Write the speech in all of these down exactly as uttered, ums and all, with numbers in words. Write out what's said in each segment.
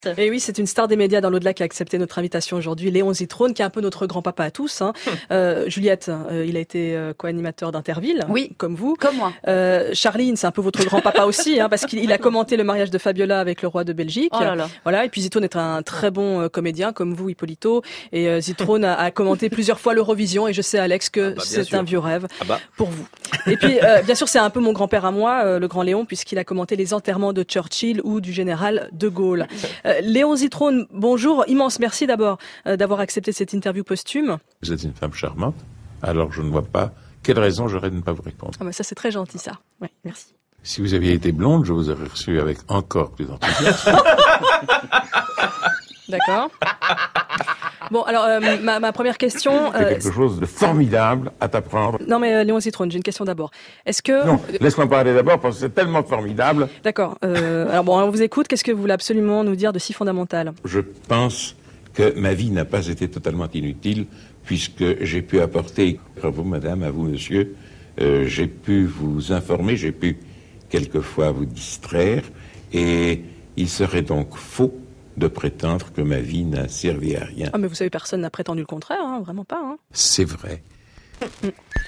Et oui, c'est une star des médias dans l'au-delà qui a accepté notre invitation aujourd'hui, Léon Zitrone, qui est un peu notre grand-papa à tous. Hein. Euh, Juliette, euh, il a été euh, co-animateur d'Interville, oui, comme vous. Comme moi. Euh, Charline, c'est un peu votre grand-papa aussi, hein, parce qu'il il a commenté le mariage de Fabiola avec le roi de Belgique. Oh là là. Voilà. Et puis Zitrone est un très bon euh, comédien, comme vous, Hippolito. Et euh, Zitrone a, a commenté plusieurs fois l'Eurovision, et je sais, Alex, que ah bah, c'est sûr. un vieux rêve ah bah. pour vous. Et puis, euh, bien sûr, c'est un peu mon grand-père à moi, euh, le grand Léon, puisqu'il a commenté les enterrements de Churchill ou du général de Gaulle. Euh, Léon Zitrone, bonjour, immense merci d'abord euh, d'avoir accepté cette interview posthume. Vous êtes une femme charmante, alors je ne vois pas quelle raison j'aurais de ne pas vous répondre. Ah bah ça c'est très gentil ça, oui, merci. Si vous aviez été blonde, je vous aurais reçu avec encore plus d'enthousiasme. D'accord. Bon, alors, euh, ma, ma première question... C'est euh, quelque chose de formidable à t'apprendre. Non, mais euh, Léon Zitrone, j'ai une question d'abord. Est-ce que... Non, laisse-moi parler d'abord, parce que c'est tellement formidable. D'accord. Euh, alors bon, on vous écoute. Qu'est-ce que vous voulez absolument nous dire de si fondamental ? Je pense que ma vie n'a pas été totalement inutile, puisque j'ai pu apporter, à vous, madame, à vous, monsieur, euh, j'ai pu vous informer, j'ai pu quelquefois vous distraire, et il serait donc faux de prétendre que ma vie n'a servi à rien. Ah mais vous savez, personne n'a prétendu le contraire, hein, vraiment pas. Hein. C'est vrai. Mm.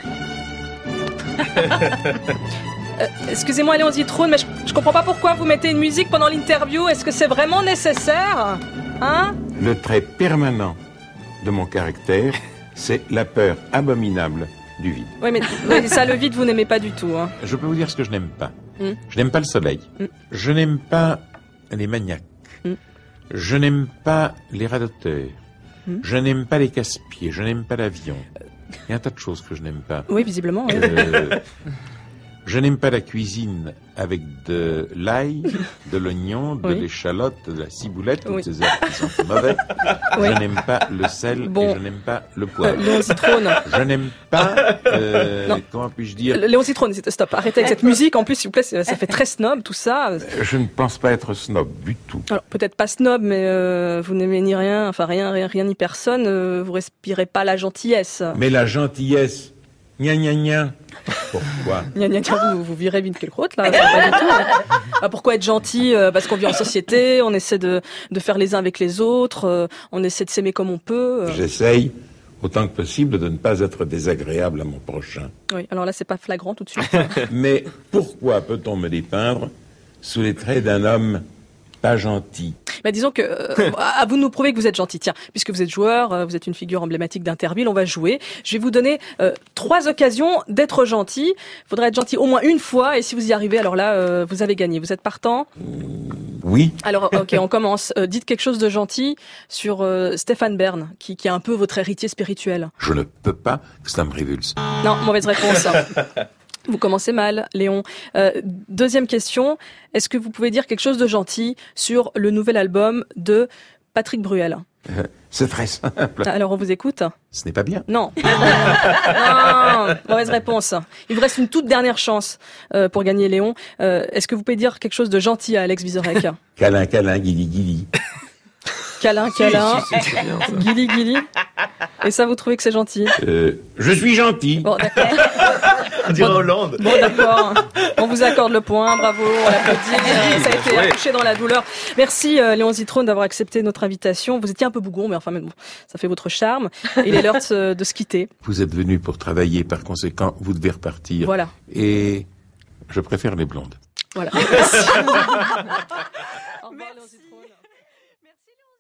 euh, excusez-moi Léon Zitrone, mais je, je comprends pas pourquoi vous mettez une musique pendant l'interview. Est-ce que c'est vraiment nécessaire, hein ? Le trait permanent de mon caractère, c'est la peur abominable du vide. Oui, mais oui, ça, le vide, vous n'aimez pas du tout. Hein. Je peux vous dire ce que je n'aime pas. Mm. Je n'aime pas le soleil. Mm. Je n'aime pas les maniaques. Mm. Je n'aime pas les radoteurs. Mmh. Je n'aime pas les casse-pieds. Je n'aime pas l'avion. Il y a un tas de choses que je n'aime pas. Oui, visiblement. Oui. Euh, je n'aime pas la cuisine avec de l'ail, de l'oignon, de oui. l'échalote, de la ciboulette, toutes oui. ces herbes qui sont mauvais. Oui. Je n'aime pas le sel bon. et je n'aime pas le poivre. Euh, Léon Zitrone. Je n'aime pas... Euh, comment puis-je dire... Léon Zitrone, stop, arrêtez avec cette musique. En plus, s'il vous plaît, ça fait très snob, tout ça. Je ne pense pas être snob du tout. Alors, peut-être pas snob, mais euh, vous n'aimez ni rien, enfin rien, rien, rien ni personne. Euh, vous respirez pas la gentillesse. Mais la gentillesse... Gna gna gna. Pourquoi Gna gna gna, vous, vous virez Winkelkraut, là, pas du tout. Ah, pourquoi être gentil ? Parce qu'on vit en société, on essaie de, de faire les uns avec les autres, euh, on essaie de s'aimer comme on peut. Euh. J'essaye, autant que possible, de ne pas être désagréable à mon prochain. Oui, alors là, c'est pas flagrant tout de suite. Mais pourquoi peut-on me dépeindre sous les traits d'un homme pas gentil ? Bah, disons que, euh, à vous de nous prouver que vous êtes gentil. Tiens, puisque vous êtes joueur, euh, vous êtes une figure emblématique d'Interville, on va jouer. Je vais vous donner euh, trois occasions d'être gentil. Il faudra être gentil au moins une fois, et si vous y arrivez, alors là, euh, vous avez gagné. Vous êtes partant ? Oui. Alors, ok, on commence. Euh, dites quelque chose de gentil sur euh, Stéphane Bern, qui, qui est un peu votre héritier spirituel. Je ne peux pas, que ça me révulse. Non, mauvaise réponse. Vous commencez mal, Léon. Euh, deuxième question, est-ce que vous pouvez dire quelque chose de gentil sur le nouvel album de Patrick Bruel ? euh, C'est très simple. Alors on vous écoute ? Ce n'est pas bien. Non. Non, mauvaise réponse. Il vous reste une toute dernière chance euh, pour gagner, Léon. Euh, est-ce que vous pouvez dire quelque chose de gentil à Alex Vizorek ? Câlin, câlin, guili, guili. Câlin, câlin, si, si, si, guili, guili. Et ça, vous trouvez que c'est gentil ? euh, Je suis gentil. Bon, d'accord. On dirait Hollande. Bon, d'accord. On vous accorde le point. Bravo. On l'applaudit. Ça a été accouché dans la douleur. Merci, euh, Léon Zitrone, d'avoir accepté notre invitation. Vous étiez un peu bougon, mais enfin, mais bon, ça fait votre charme. Il est l'heure de se, de se quitter. Vous êtes venu pour travailler. Par conséquent, vous devez repartir. Voilà. Et je préfère les blondes. Voilà. Merci.